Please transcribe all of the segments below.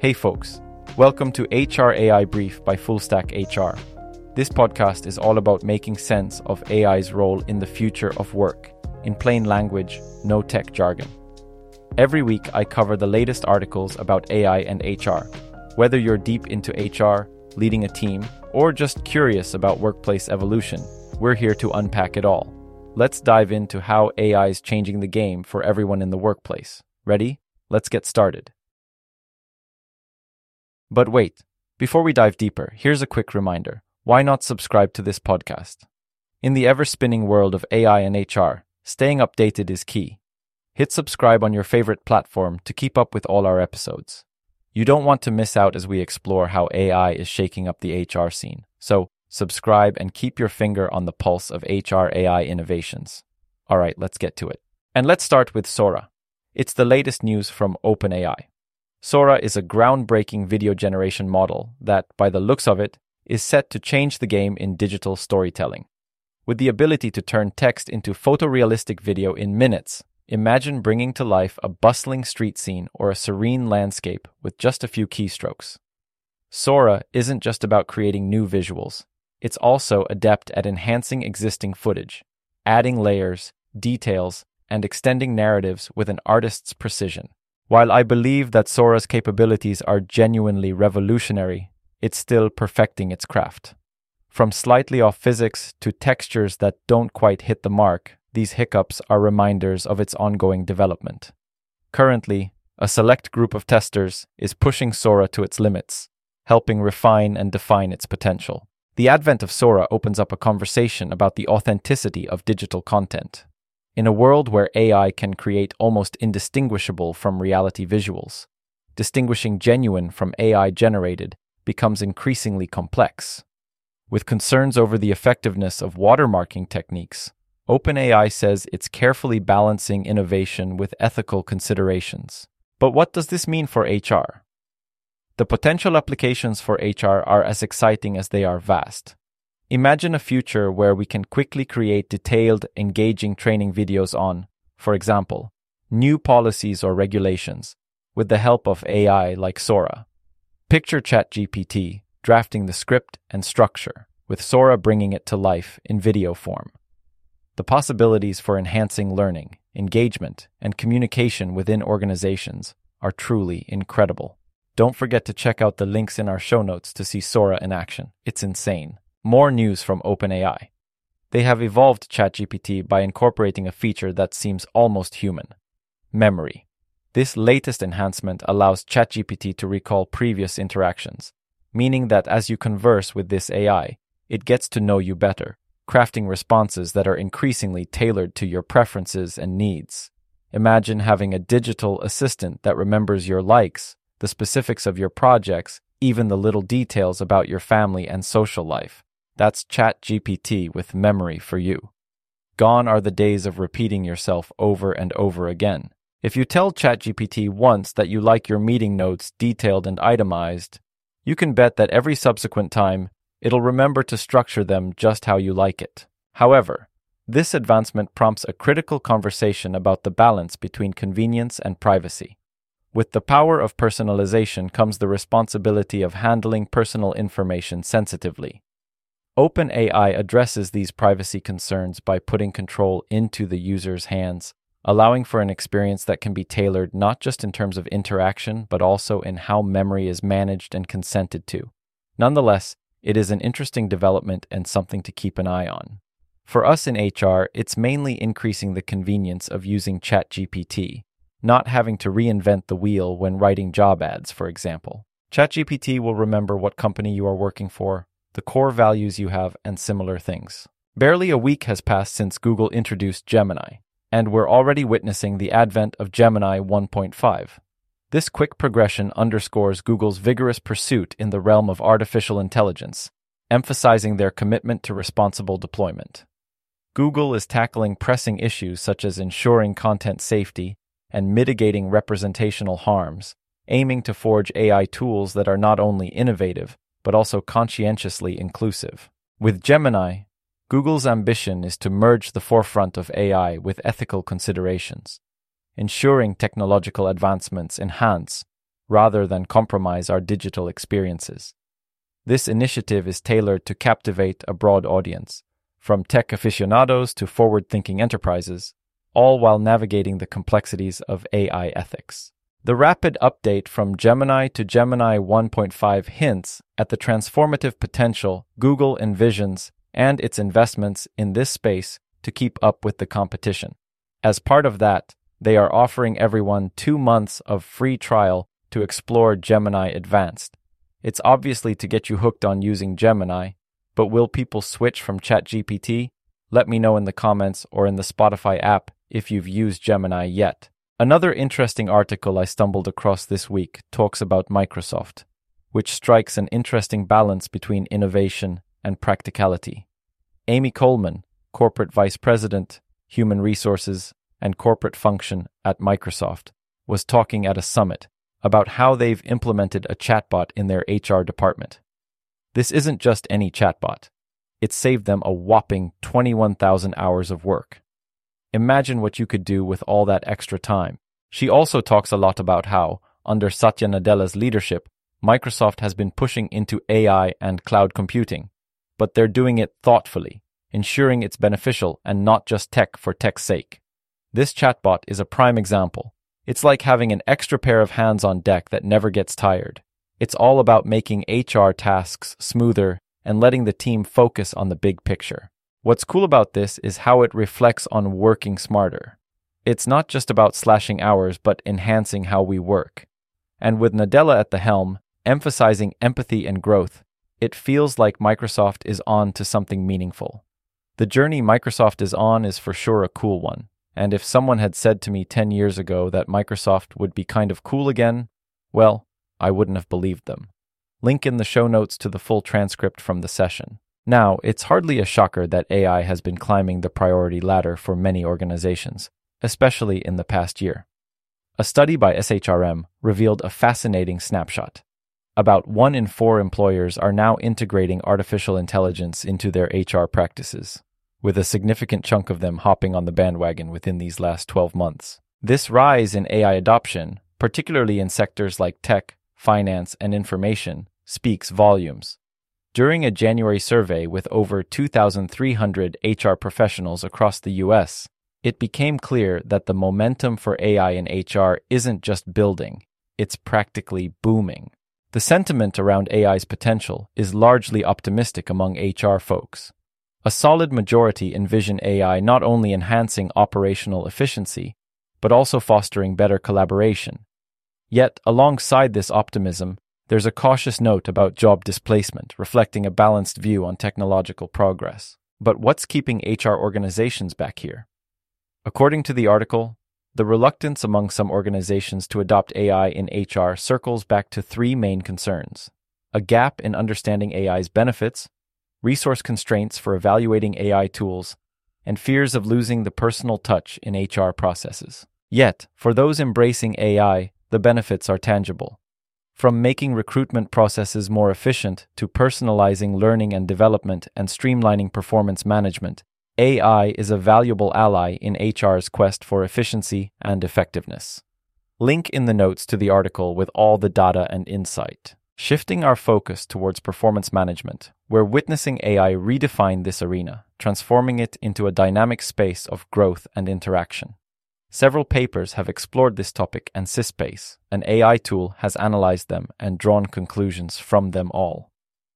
Hey folks, welcome to HR AI Brief by Fullstack HR. This podcast is all about making sense of AI's role in the future of work, in plain language, no tech jargon. Every week I cover the latest articles about AI and HR. Whether you're deep into HR, leading a team, or just curious about workplace evolution, we're here to unpack it all. Let's dive into how AI is changing the game for everyone in the workplace. Ready? Let's get started. But wait, before we dive deeper, here's a quick reminder. Why not subscribe to this podcast? In the ever-spinning world of AI and HR, staying updated is key. Hit subscribe on your favorite platform to keep up with all our episodes. You don't want to miss out as we explore how AI is shaking up the HR scene. So, subscribe and keep your finger on the pulse of HR AI innovations. All right, let's get to it. And let's start with Sora. It's the latest news from OpenAI. Sora is a groundbreaking video generation model that, by the looks of it, is set to change the game in digital storytelling. With the ability to turn text into photorealistic video in minutes, imagine bringing to life a bustling street scene or a serene landscape with just a few keystrokes. Sora isn't just about creating new visuals. It's also adept at enhancing existing footage, adding layers, details, and extending narratives with an artist's precision. While I believe that Sora's capabilities are genuinely revolutionary, it's still perfecting its craft. From slightly off physics to textures that don't quite hit the mark, these hiccups are reminders of its ongoing development. Currently, a select group of testers is pushing Sora to its limits, helping refine and define its potential. The advent of Sora opens up a conversation about the authenticity of digital content. In a world where AI can create almost indistinguishable from reality visuals, distinguishing genuine from AI-generated becomes increasingly complex. With concerns over the effectiveness of watermarking techniques, OpenAI says it's carefully balancing innovation with ethical considerations. But what does this mean for HR? The potential applications for HR are as exciting as they are vast. Imagine a future where we can quickly create detailed, engaging training videos on, for example, new policies or regulations, with the help of AI like Sora. Picture ChatGPT drafting the script and structure, with Sora bringing it to life in video form. The possibilities for enhancing learning, engagement, and communication within organizations are truly incredible. Don't forget to check out the links in our show notes to see Sora in action. It's insane. More news from OpenAI. They have evolved ChatGPT by incorporating a feature that seems almost human: memory. This latest enhancement allows ChatGPT to recall previous interactions, meaning that as you converse with this AI, it gets to know you better, crafting responses that are increasingly tailored to your preferences and needs. Imagine having a digital assistant that remembers your likes, the specifics of your projects, even the little details about your family and social life. That's ChatGPT with memory for you. Gone are the days of repeating yourself over and over again. If you tell ChatGPT once that you like your meeting notes detailed and itemized, you can bet that every subsequent time, it'll remember to structure them just how you like it. However, this advancement prompts a critical conversation about the balance between convenience and privacy. With the power of personalization comes the responsibility of handling personal information sensitively. OpenAI addresses these privacy concerns by putting control into the user's hands, allowing for an experience that can be tailored not just in terms of interaction, but also in how memory is managed and consented to. Nonetheless, it is an interesting development and something to keep an eye on. For us in HR, it's mainly increasing the convenience of using ChatGPT, not having to reinvent the wheel when writing job ads, for example. ChatGPT will remember what company you are working for, the core values you have, and similar things. Barely a week has passed since Google introduced Gemini, and we're already witnessing the advent of Gemini 1.5. This quick progression underscores Google's vigorous pursuit in the realm of artificial intelligence, emphasizing their commitment to responsible deployment. Google is tackling pressing issues such as ensuring content safety and mitigating representational harms, aiming to forge AI tools that are not only innovative, but also conscientiously inclusive. With Gemini, Google's ambition is to merge the forefront of AI with ethical considerations, ensuring technological advancements enhance rather than compromise our digital experiences. This initiative is tailored to captivate a broad audience, from tech aficionados to forward-thinking enterprises, all while navigating the complexities of AI ethics. The rapid update from Gemini to Gemini 1.5 hints at the transformative potential Google envisions and its investments in this space to keep up with the competition. As part of that, they are offering everyone 2 months of free trial to explore Gemini Advanced. It's obviously to get you hooked on using Gemini, but will people switch from ChatGPT? Let me know in the comments or in the Spotify app if you've used Gemini yet. Another interesting article I stumbled across this week talks about Microsoft, which strikes an interesting balance between innovation and practicality. Amy Coleman, Corporate Vice President, Human Resources and Corporate Function at Microsoft, was talking at a summit about how they've implemented a chatbot in their HR department. This isn't just any chatbot. It saved them a whopping 21,000 hours of work. Imagine what you could do with all that extra time. She also talks a lot about how, under Satya Nadella's leadership, Microsoft has been pushing into AI and cloud computing, but they're doing it thoughtfully, ensuring it's beneficial and not just tech for tech's sake. This chatbot is a prime example. It's like having an extra pair of hands on deck that never gets tired. It's all about making HR tasks smoother and letting the team focus on the big picture. What's cool about this is how it reflects on working smarter. It's not just about slashing hours, but enhancing how we work. And with Nadella at the helm, emphasizing empathy and growth, it feels like Microsoft is on to something meaningful. The journey Microsoft is on is for sure a cool one. And if someone had said to me 10 years ago that Microsoft would be kind of cool again, well, I wouldn't have believed them. Link in the show notes to the full transcript from the session. Now, it's hardly a shocker that AI has been climbing the priority ladder for many organizations, especially in the past year. A study by SHRM revealed a fascinating snapshot. About 1 in 4 employers are now integrating artificial intelligence into their HR practices, with a significant chunk of them hopping on the bandwagon within these last 12 months. This rise in AI adoption, particularly in sectors like tech, finance, and information, speaks volumes. During a January survey with over 2,300 HR professionals across the U.S., it became clear that the momentum for AI in HR isn't just building, it's practically booming. The sentiment around AI's potential is largely optimistic among HR folks. A solid majority envision AI not only enhancing operational efficiency, but also fostering better collaboration. Yet, alongside this optimism, there's a cautious note about job displacement, reflecting a balanced view on technological progress. But what's keeping HR organizations back here? According to the article, the reluctance among some organizations to adopt AI in HR circles back to 3 main concerns: a gap in understanding AI's benefits, resource constraints for evaluating AI tools, and fears of losing the personal touch in HR processes. Yet, for those embracing AI, the benefits are tangible. From making recruitment processes more efficient to personalizing learning and development and streamlining performance management, AI is a valuable ally in HR's quest for efficiency and effectiveness. Link in the notes to the article with all the data and insight. Shifting our focus towards performance management, we're witnessing AI redefine this arena, transforming it into a dynamic space of growth and interaction. Several papers have explored this topic, and Syspace, an AI tool, has analyzed them and drawn conclusions from them all.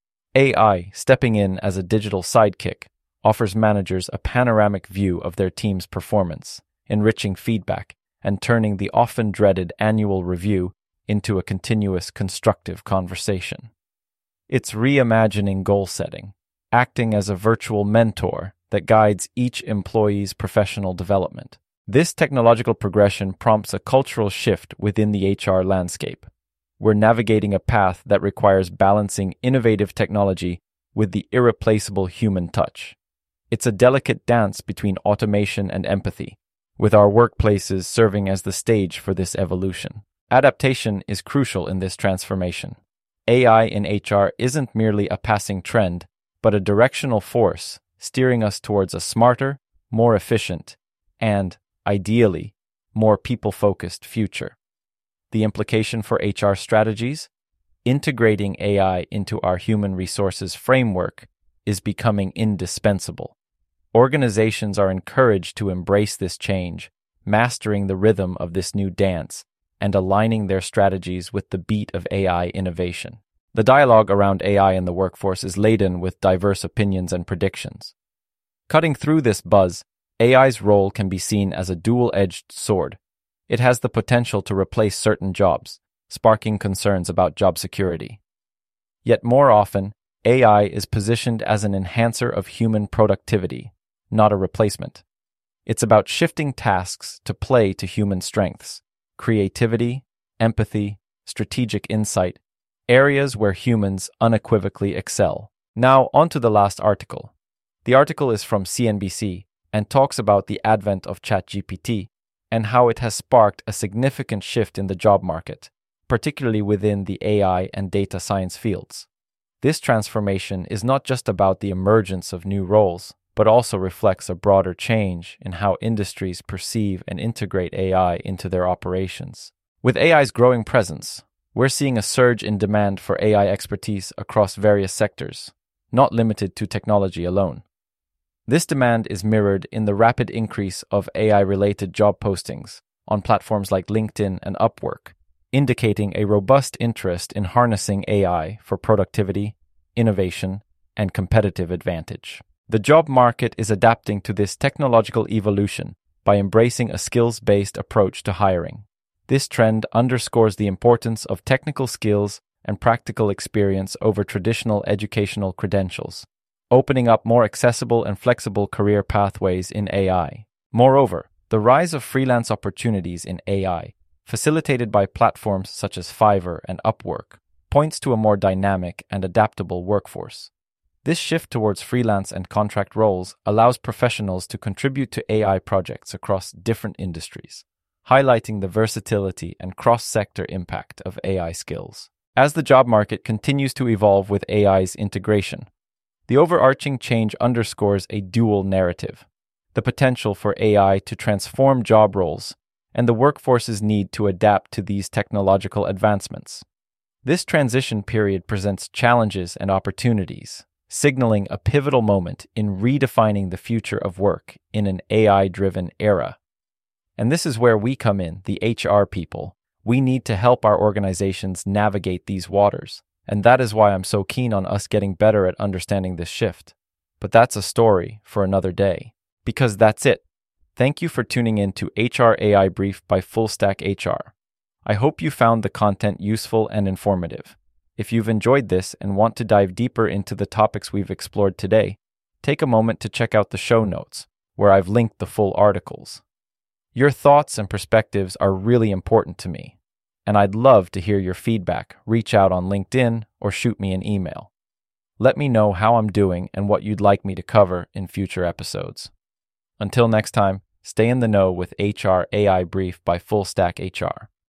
AI, stepping in as a digital sidekick, offers managers a panoramic view of their team's performance, enriching feedback and turning the often dreaded annual review into a continuous constructive conversation. It's reimagining goal setting, acting as a virtual mentor that guides each employee's professional development. This technological progression prompts a cultural shift within the HR landscape. We're navigating a path that requires balancing innovative technology with the irreplaceable human touch. It's a delicate dance between automation and empathy, with our workplaces serving as the stage for this evolution. Adaptation is crucial in this transformation. AI in HR isn't merely a passing trend, but a directional force steering us towards a smarter, more efficient, and, ideally, more people-focused future. The implication for HR strategies? Integrating AI into our human resources framework is becoming indispensable. Organizations are encouraged to embrace this change, mastering the rhythm of this new dance, and aligning their strategies with the beat of AI innovation. The dialogue around AI in the workforce is laden with diverse opinions and predictions. Cutting through this buzz, AI's role can be seen as a dual-edged sword. It has the potential to replace certain jobs, sparking concerns about job security. Yet more often, AI is positioned as an enhancer of human productivity, not a replacement. It's about shifting tasks to play to human strengths, creativity, empathy, strategic insight, areas where humans unequivocally excel. Now, on to the last article. The article is from CNBC and talks about the advent of ChatGPT and how it has sparked a significant shift in the job market, particularly within the AI and data science fields. This transformation is not just about the emergence of new roles, but also reflects a broader change in how industries perceive and integrate AI into their operations. With AI's growing presence, we're seeing a surge in demand for AI expertise across various sectors, not limited to technology alone. This demand is mirrored in the rapid increase of AI-related job postings on platforms like LinkedIn and Upwork, indicating a robust interest in harnessing AI for productivity, innovation, and competitive advantage. The job market is adapting to this technological evolution by embracing a skills-based approach to hiring. This trend underscores the importance of technical skills and practical experience over traditional educational credentials, opening up more accessible and flexible career pathways in AI. Moreover, the rise of freelance opportunities in AI, facilitated by platforms such as Fiverr and Upwork, points to a more dynamic and adaptable workforce. This shift towards freelance and contract roles allows professionals to contribute to AI projects across different industries, highlighting the versatility and cross-sector impact of AI skills. As the job market continues to evolve with AI's integration, the overarching change underscores a dual narrative: the potential for AI to transform job roles and the workforce's need to adapt to these technological advancements. This transition period presents challenges and opportunities, signaling a pivotal moment in redefining the future of work in an AI-driven era. And this is where we come in, the HR people. We need to help our organizations navigate these waters, and that is why I'm so keen on us getting better at understanding this shift. But that's a story for another day, because that's it. Thank you for tuning in to HR AI Brief by Fullstack HR. I hope you found the content useful and informative. If you've enjoyed this and want to dive deeper into the topics we've explored today, take a moment to check out the show notes, where I've linked the full articles. Your thoughts and perspectives are really important to me, and I'd love to hear your feedback. Reach out on LinkedIn or shoot me an email. Let me know how I'm doing and what you'd like me to cover in future episodes. Until next time, stay in the know with HR AI Brief by Fullstack HR.